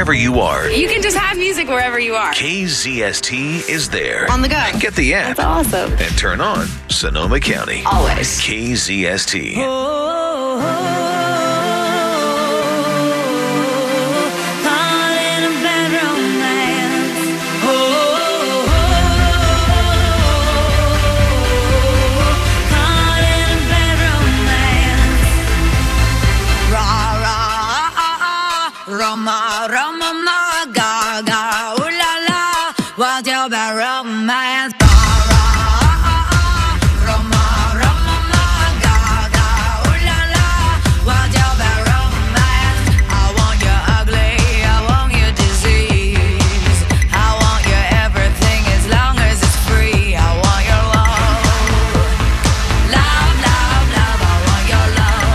wherever you are. You can just have music wherever you are. KZST is there. On the go. Get the app. That's awesome. And turn on Sonoma County. Always. KZST. Roma, Roma, ma, ga, ga, ooh la la, what's your bad romance? Roma, Roma, ma, ga, ga, ooh la la, what's your bad romance? I want you ugly, I want you disease, I want your everything as long as it's free. I want your love, love, love, love. I want your love.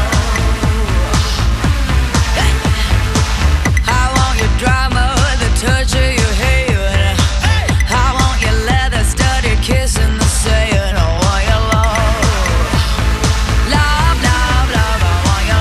Drama, the touch of your hair. I want your leather studded kiss in the sand. I want your love, love, love, love. I want your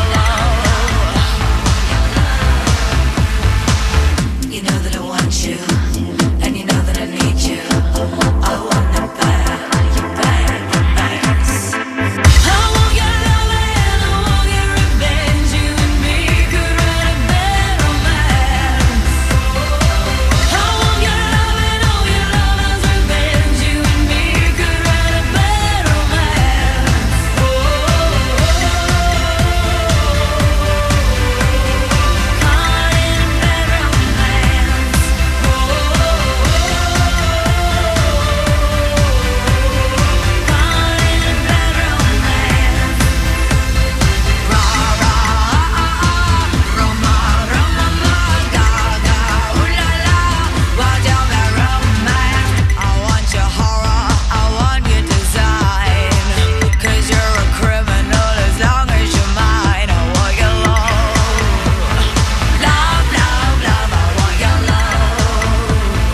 love. You know that I want you, and you know that I need you. I want it bad, you bad, thanks. I want your love and I want your revenge. You and me could write a bad romance. I want your love and all your lovers' revenge. You and me could write a bad romance. Caught in a bad romance. Caught in a bad romance. Rah rah, Roma, Roma, ma, ga ga, ooh la la, what's your bad romance? I want your horror, I want your design, 'cause you're a criminal as long as you're mine. I want your love, love, love, love. I want your love.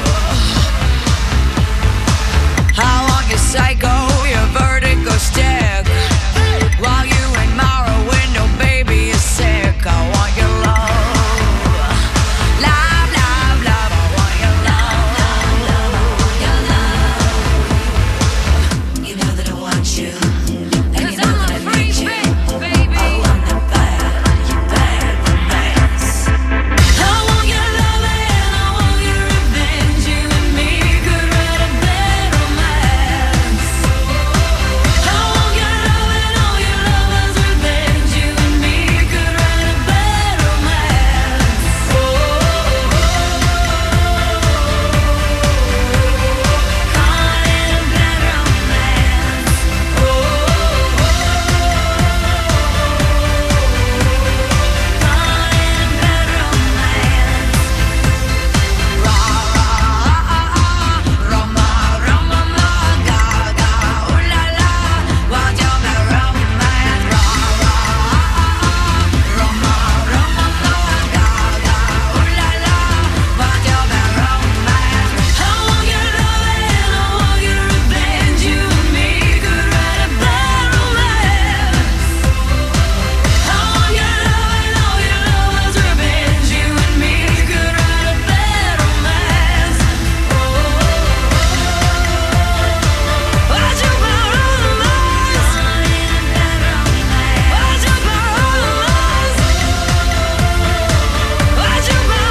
I want your psycho, your vertigo stick, while you admire a window, baby, you're sick. I want your love, love, love, love. I want your love, love, your love. You know that I want you, and you know that I need you. Baby. I want it bad, you bad, thanks. I want your love and I want your revenge. You and me could write a bad romance. I want your love and all your lovers' revenge. You and me could write a bad romance. Caught in a bad romance. Caught in a bad romance. Rah rah, Roma, Roma, ma, ga ga, ooh la la, what's your bad romance? Rah rah, Roma, Roma, ma, ga ga, ooh la la, what's your bad romance? I want your love and I want your revenge. You and me could write a bad romance. I want your love and all your lovers' revenge. You and me could write a bad romance. What's your bad romance? What's your bad romance? What's your bad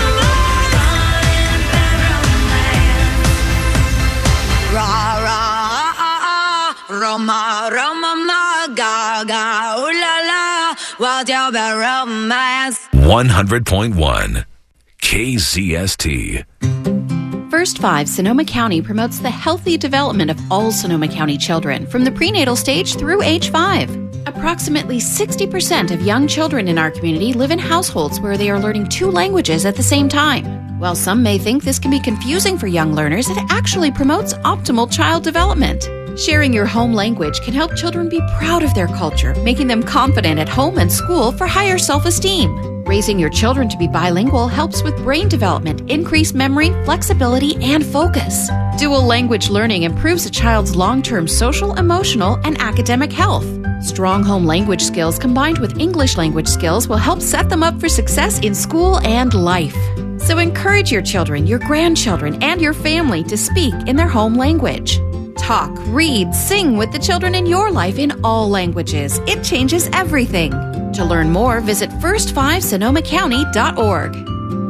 romance? Rah rah, Roma, Roma, ma, ga ga, ooh la la, what's your bad romance? 100.1 KZST. First 5 Sonoma County promotes the healthy development of all Sonoma County children from the prenatal stage through age 5. Approximately 60% of young children in our community live in households where they are learning 2 languages at the same time. While some may think this can be confusing for young learners, it actually promotes optimal child development. Sharing your home language can help children be proud of their culture, making them confident at home and school for higher self-esteem. Raising your children to be bilingual helps with brain development, increased memory, flexibility, and focus. Dual language learning improves a child's long-term social, emotional, and academic health. Strong home language skills combined with English language skills will help set them up for success in school and life. So encourage your children, your grandchildren, and your family to speak in their home language. Talk, read, sing with the children in your life in all languages. It changes everything. To learn more, visit first5sonomacounty.org.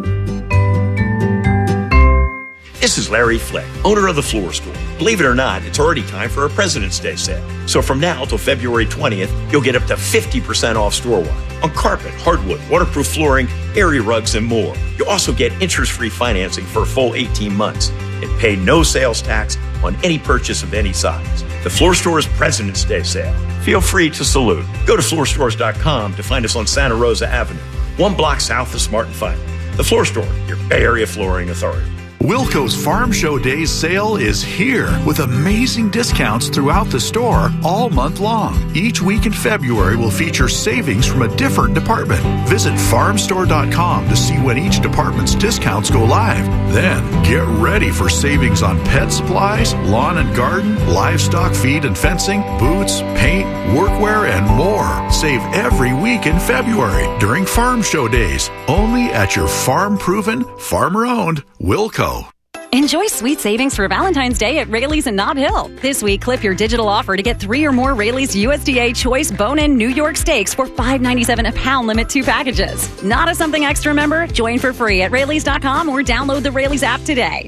This is Larry Flick, owner of The Floor Store. Believe it or not, it's already time for a President's Day sale. So from now till February 20th, you'll get up to 50% off store-wide on carpet, hardwood, waterproof flooring, area rugs, and more. You'll also get interest-free financing for a full 18 months and pay no sales tax on any purchase of any size. The Floor Store's President's Day sale. Feel free to salute. Go to floorstores.com to find us on Santa Rosa Avenue, 1 block south of Smart and Final. The Floor Store, your Bay Area flooring authority. Wilco's Farm Show Days sale is here with amazing discounts throughout the store all month long. Each week in February will feature savings from a different department. Visit farmstore.com to see when each department's discounts go live. Then get ready for savings on pet supplies, lawn and garden, livestock feed and fencing, boots, paint, workwear, and more. Save every week in February during Farm Show Days, only at your farm-proven, farmer-owned Wilco. Enjoy sweet savings for Valentine's Day at Rayleigh's in Nob Hill. This week, clip your digital offer to get 3 or more Rayleigh's USDA Choice Bone-In New York Steaks for $5.97 a pound, limit 2 packages. Not a Something Extra member? Join for free at Rayleigh's.com or download the Rayleigh's app today.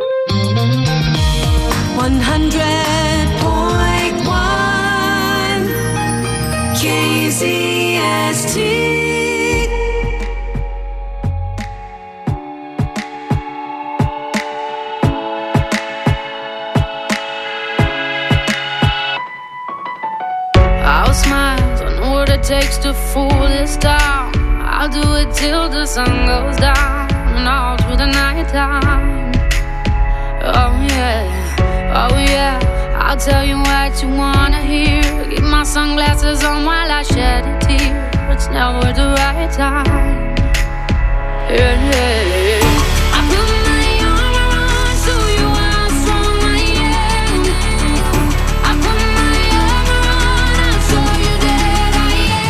100.1 KZST. I'll smile, I know what it takes to fool this town. I'll do it till the sun goes down and all through the night time. Oh yeah, I'll tell you what you wanna hear. Keep my sunglasses on while I shed a tear. It's never the right time. Yeah. I put my arm around so you how strong I am. I put my arm around, I'll show you that I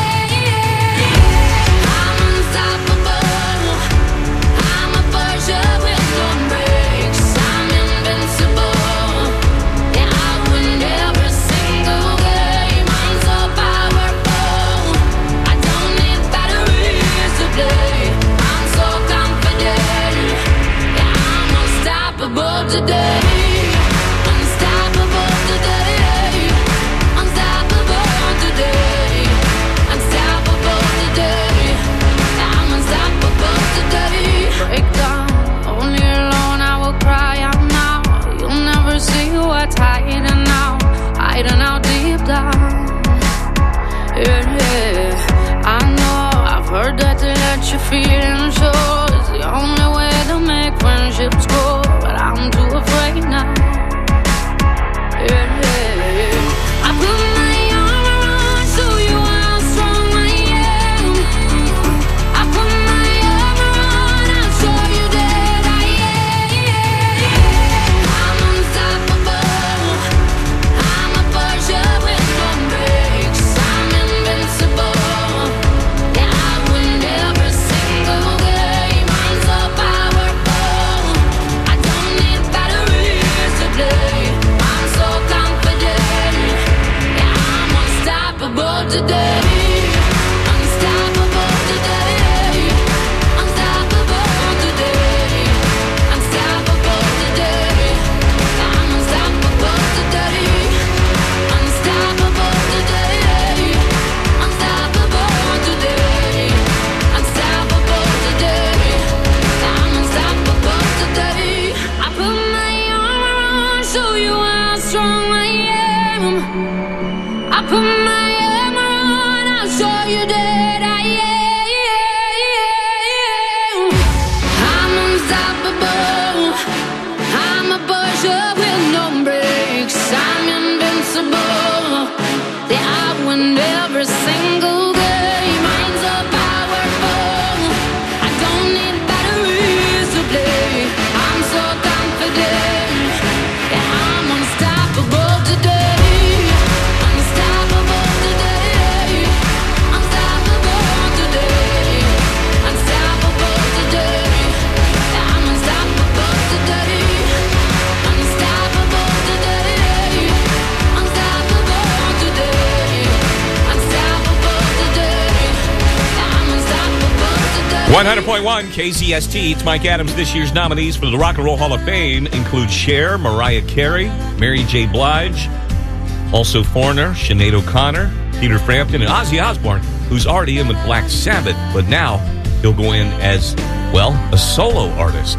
am. I'm unstoppable. I'm a Porsche with no brakes. I'm invincible. Yeah, I win every single game. I'm so powerful. I don't need batteries to play. I'm so confident. Yeah, I'm unstoppable today. Unstoppable today. Unstoppable today. Unstoppable today. I'm unstoppable today. Break down, only alone I will cry out now. You'll never see what's hiding out deep down. Yeah, I know, I've heard that to let your feelings show is the only way to make friendships grow, but I'm too afraid now. Yeah, I put my arm around so you how strong I am. I put my arm around, I'll show you that I am. I'm unstoppable. I'm a Porsche with no brakes. I'm invincible. Yeah, I win every single game. I'm so powerful. I don't need batteries to play. I'm so confident. Yeah, I'm unstoppable today. Unstoppable today. Unstoppable today. Unstoppable today. I'm unstoppable today. Unstoppable today. Unstoppable today. Unstoppable today. I'm unstoppable today. I put my arm around, show you how strong I am. I put my arm around, I'll show you that I am. I'm unstoppable. I'm a Porsche with no brakes. I'm invincible. Yeah, I win every single game. I'm so powerful. I don't need batteries to play. I'm so confident. Yeah, I'm unstoppable today. Unstoppable today. Unstoppable today. Unstoppable today. 100.1 KZST. It's Mike Adams. This year's nominees for the Rock and Roll Hall of Fame include Cher, Mariah Carey, Mary J. Blige, also Foreigner, Sinead O'Connor, Peter Frampton, and Ozzy Osbourne, who's already in with Black Sabbath, but now he'll go in as, well, a solo artist.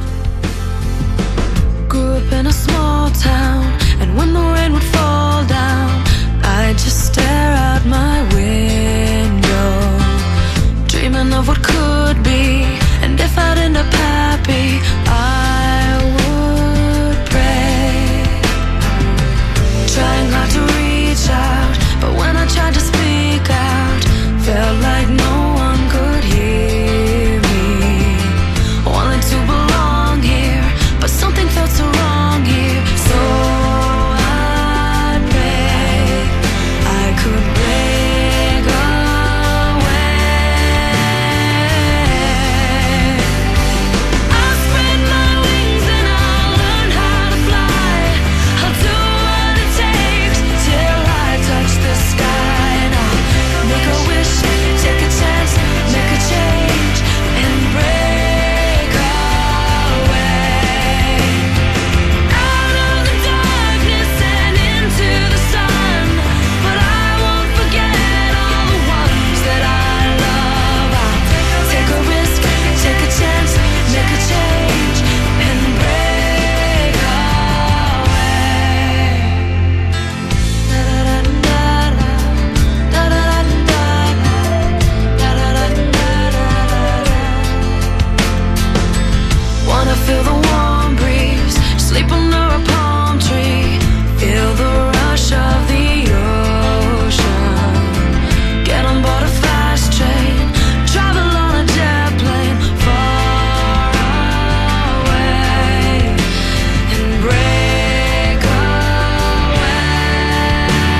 Grew up in a small town, and when the rain would fall down, I'd just stare out my window, dreaming of what could be, and if I'd end up happy, I would pray, trying hard to reach out, but when I tried to speak out, felt like no one could hear me, wanted to belong here, but something felt so wrong here, so I prayed I could break away. I'll spread my wings and I'll learn how to fly. I'll do what it takes till I touch the sky, and I'll make a wish, take a chance, make a change, and break away. Out of the darkness and into the sun, but I won't forget all the ones that I love. I'll take a risk, take a chance, make a change, and break away. Wanna feel the warm breeze, sleep under a palm tree, feel the rush of the ocean, get on board a fast train, travel on a jet plane far away, and break away.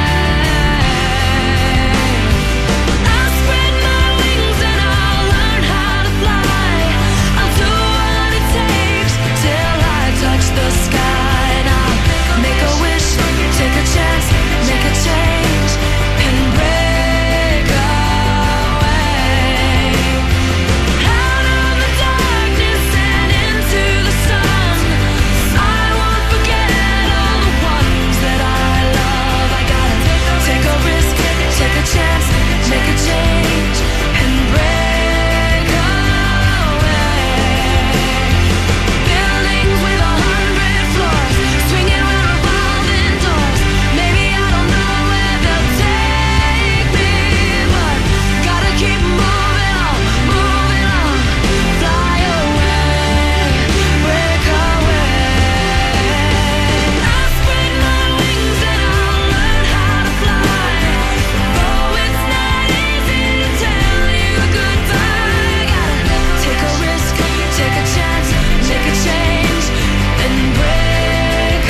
I'll spread my wings and I'll learn how to fly. I'll do what it takes till I touch the sky, and I'll make a wish, take a chance, make a change, and break away. Out of the darkness and into the sun, I won't forget all the ones that I love. I gotta take a risk, take a chance, make a change, and break away. Buildings with 100 floors, swinging around revolving doors. Maybe I don't know where they'll take me, but gotta keep moving on, fly away, break away. I'll spread my wings and I'll learn how to fly. Oh, it's not easy to tell you goodbye. Gotta take a risk, take a chance, make a change, and break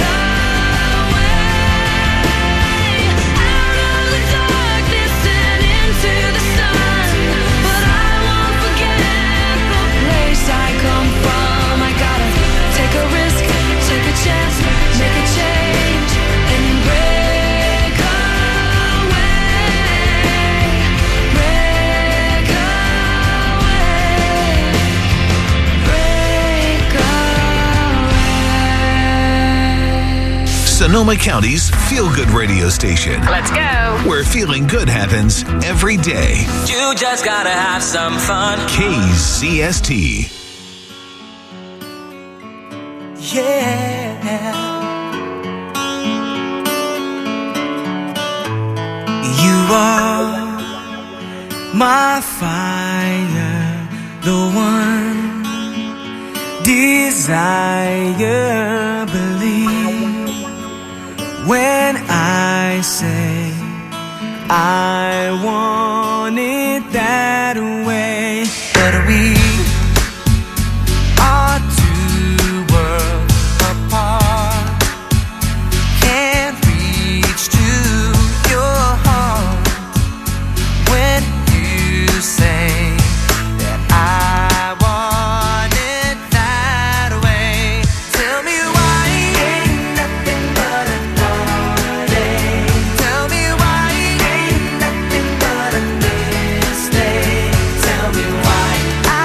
away. Out of the darkness and into the sun, but I won't forget the place I come from. I gotta take a risk, take a chance, make a change, and break away, break away, break away. Sonoma County's feel-good radio station, Let's go. where feeling good happens every day. You just gotta have some fun. KZST. Yeah. You are my fire, the one desire. Believe when I say I want it that way. But we are two worlds apart. Can't reach to your heart when you say that I want it that way. Tell me why ain't nothing but a heartache. Tell me why ain't nothing but a mistake. Tell me why I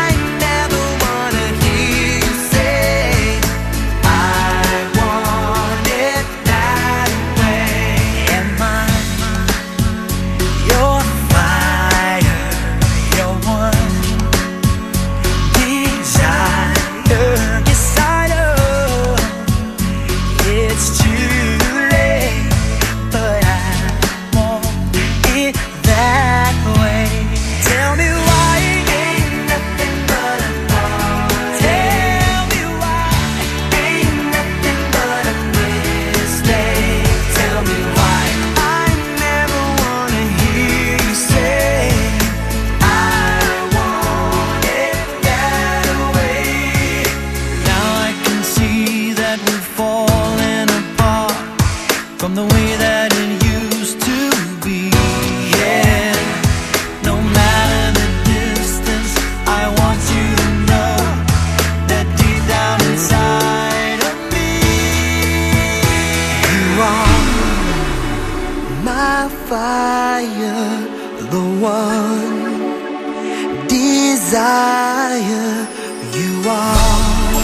desire. You are.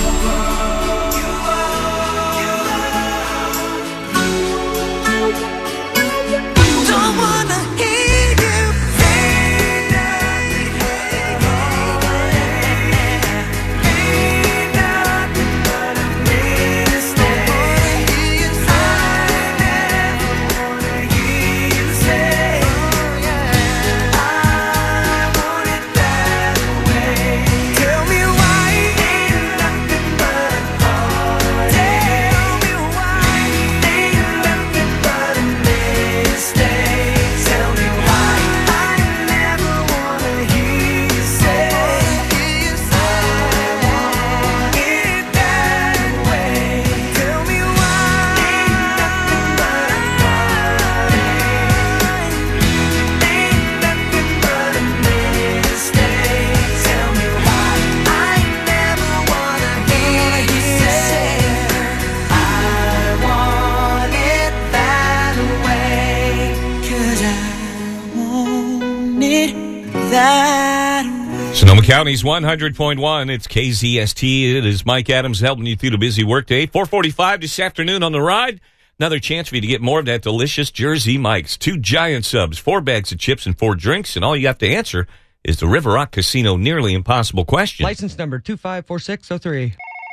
Don't wanna hear you say nothing but a mistake. I never wanna hear you say I want it that way. Tell me why ain't nothing but a heart. Tell me why ain't nothing but a mistake. Tell me why I never wanna hear you say I want it that way. Tell me why ain't nothing but a heart. Ain't nothing but a mistake. Tell me why I never wanna hear you say I want it that way. 'Cause I want it that way. Sonoma County's 100.1. It's KZST. It is Mike Adams helping you through the busy workday. 4:45 this afternoon on the ride. Another chance for you to get more of that delicious Jersey Mike's. 2 giant subs, 4 bags of chips, and 4 drinks. And all you have to answer is the River Rock Casino nearly impossible question. License number 254603.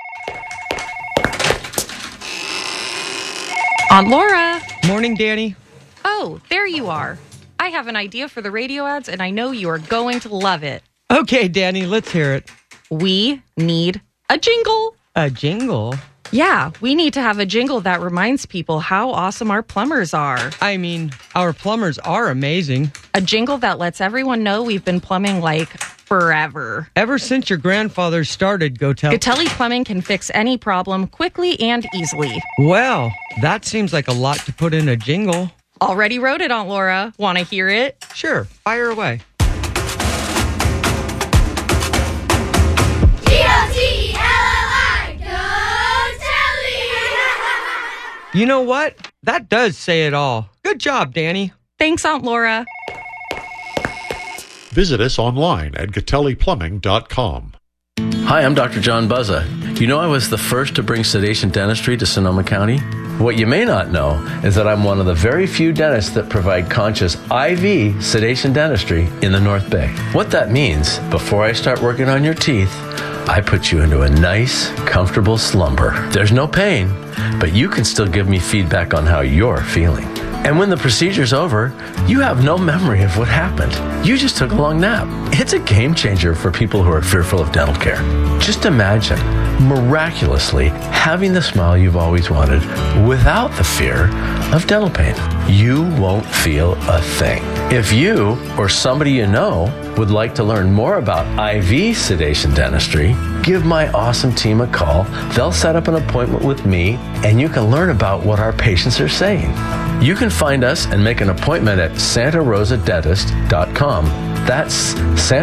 Aunt Laura. Morning, Danny. Oh, there you are. I have an idea for the radio ads, and I know you are going to love it. Okay, Danny, let's hear it. We need a jingle. A jingle? Yeah, we need to have a jingle that reminds people how awesome our plumbers are. I mean, our plumbers are amazing. A jingle that lets everyone know we've been plumbing like forever. Ever since your grandfather started, Gatelli Plumbing can fix any problem quickly and easily. Well, that seems like a lot to put in a jingle. Already wrote it, Aunt Laura. Want to hear it? Sure, fire away. G-O-T-L-L-I, go Telly! You know what? That does say it all. Good job, Danny. Thanks, Aunt Laura. Visit us online at GatelliPlumbing.com. Hi, I'm Dr. John Buzza. You know I was the first to bring sedation dentistry to Sonoma County? What you may not know is that I'm one of the very few dentists that provide conscious IV sedation dentistry in the North Bay. What that means, before I start working on your teeth, I put you into a nice, comfortable slumber. There's no pain, but you can still give me feedback on how you're feeling. And when the procedure's over, you have no memory of what happened. You just took a long nap. It's a game changer for people who are fearful of dental care. Just imagine miraculously having the smile you've always wanted without the fear of dental pain. You won't feel a thing. If you or somebody you know would like to learn more about IV sedation dentistry, give my awesome team a call. They'll set up an appointment with me, and you can learn about what our patients are saying. You can find us and make an appointment at santarosadentist.com. That's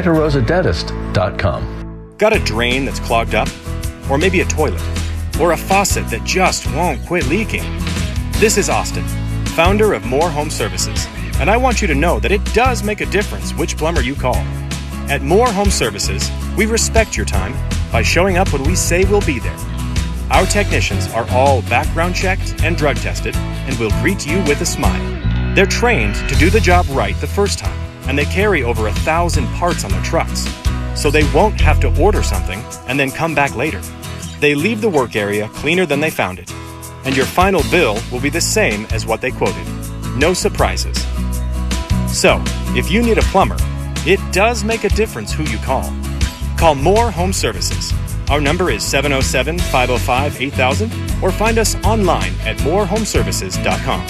santarosadentist.com. Got a drain that's clogged up? Or maybe a toilet? Or a faucet that just won't quit leaking? This is Austin, founder of More Home Services, and I want you to know that it does make a difference which plumber you call. At More Home Services, we respect your time by showing up when we say we'll be there. Our technicians are all background checked and drug tested and will greet you with a smile. They're trained to do the job right the first time, and they carry over 1,000 parts on their trucks, so they won't have to order something and then come back later. They leave the work area cleaner than they found it, and your final bill will be the same as what they quoted. No surprises. So, if you need a plumber, it does make a difference who you call. Call More Home Services. Our number is 707-505-8000 or find us online at morehomeservices.com.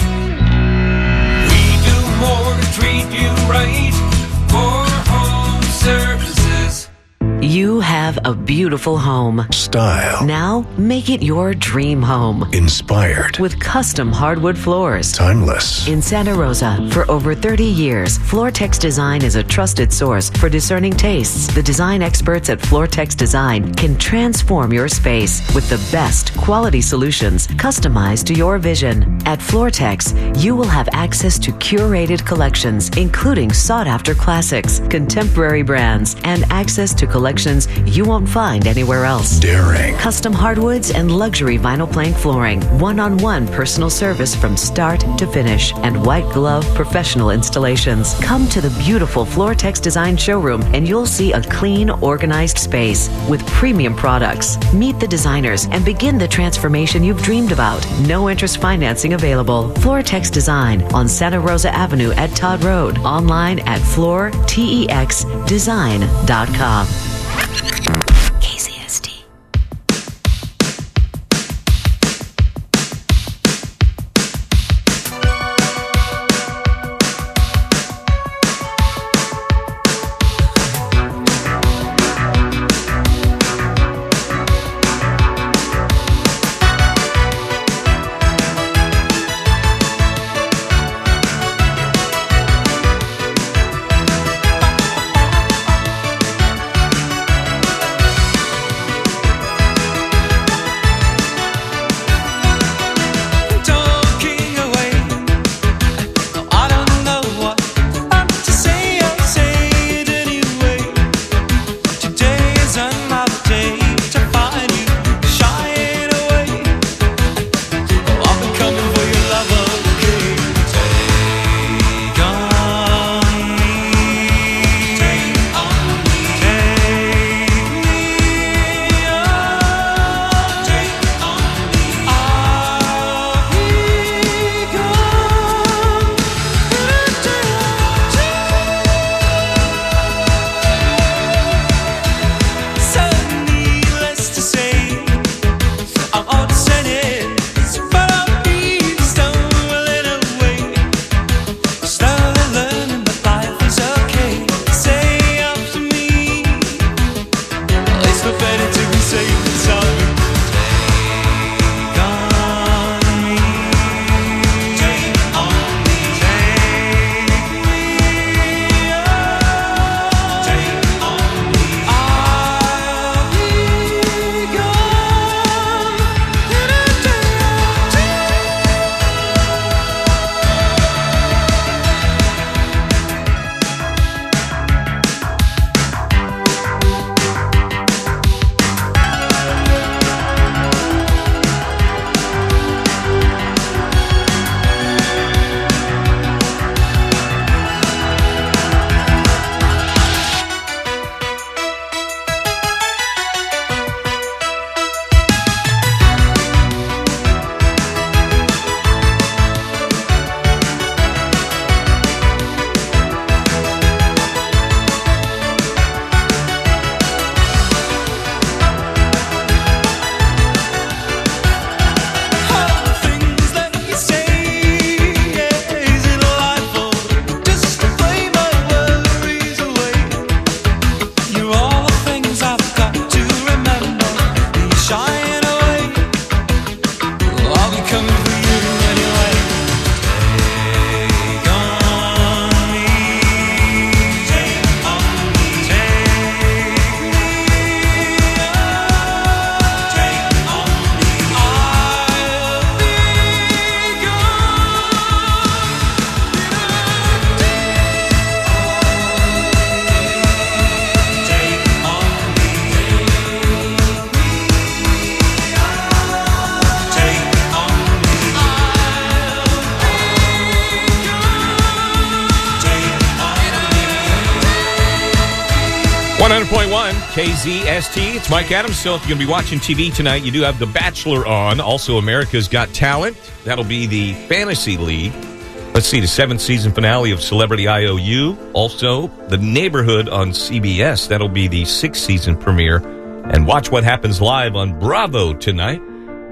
We do more to treat you right. More Home Services. You have a beautiful home. Style. Now, make it your dream home. Inspired. With custom hardwood floors. Timeless. In Santa Rosa, for over 30 years, Floortex Design is a trusted source for discerning tastes. The design experts at Floortex Design can transform your space with the best quality solutions customized to your vision. At Floortex, you will have access to curated collections, including sought-after classics, contemporary brands, and access to collections you won't find anywhere else. Daring. Custom hardwoods and luxury vinyl plank flooring, one-on-one personal service from start to finish, and white glove professional installations. Come to the beautiful Floortex Design showroom and you'll see a clean, organized space with premium products. Meet the designers and begin the transformation you've dreamed about. No interest financing available. Floortex Design on Santa Rosa Avenue at Todd Road. Online at floortexdesign.com. KCST. KZST. It's Mike Adams. So if you're going to be watching TV tonight, you do have The Bachelor on. Also, America's Got Talent. That'll be the Fantasy League. Let's see, the 7th season finale of Celebrity IOU. Also, The Neighborhood on CBS. That'll be the 6th season premiere. And watch what happens live on Bravo tonight.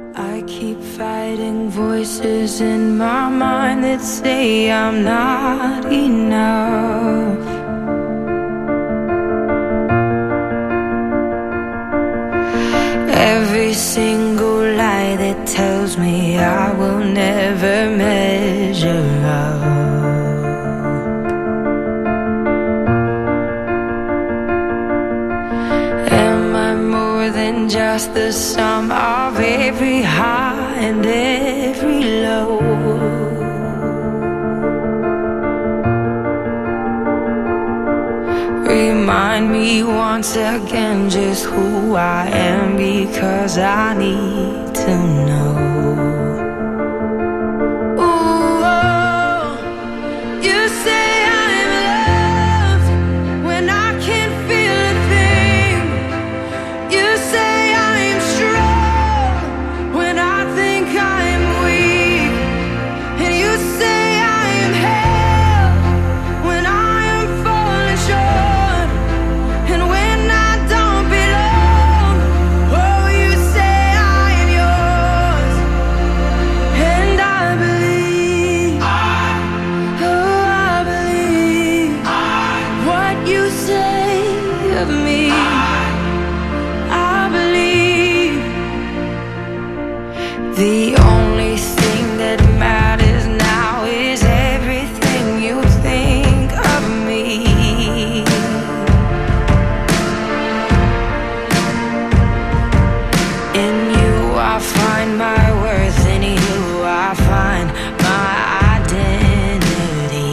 I keep fighting voices in my mind that say I'm not enough. just the sum of every high and every low. Remind me once again just who I am, because I need to know. Ooh, oh, you say I'm loved when I can't feel a thing. You say I'm strong when I think I'm weak. And you say I'm held when I am falling short. And when I don't belong, oh, you say I am yours. And I believe, oh, I believe what you say of me. I believe the only thing that matters now is everything you think of me. In you I find my worth, in you I find my identity.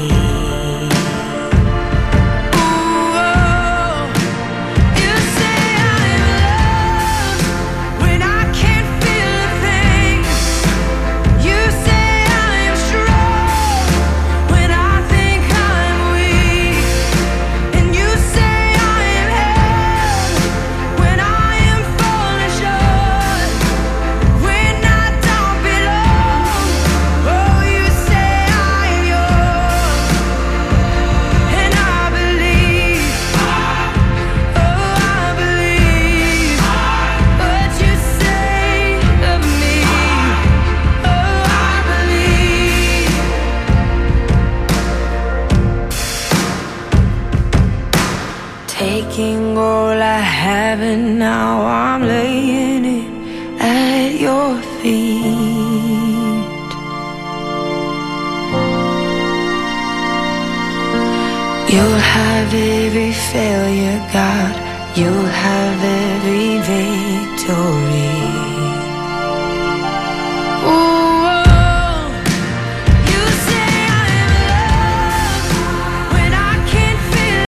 Ooh, oh, you say I'm loved when I can't feel a thing. You say I'm strong when I think I'm weak. And you say I am held when I am falling short. When I don't belong, oh, you say I am yours. And I believe, oh, I believe what you say of me. Oh, I believe. Taking all I have and now I'm laying it at your feet. You'll have every failure, God. You'll have every victory.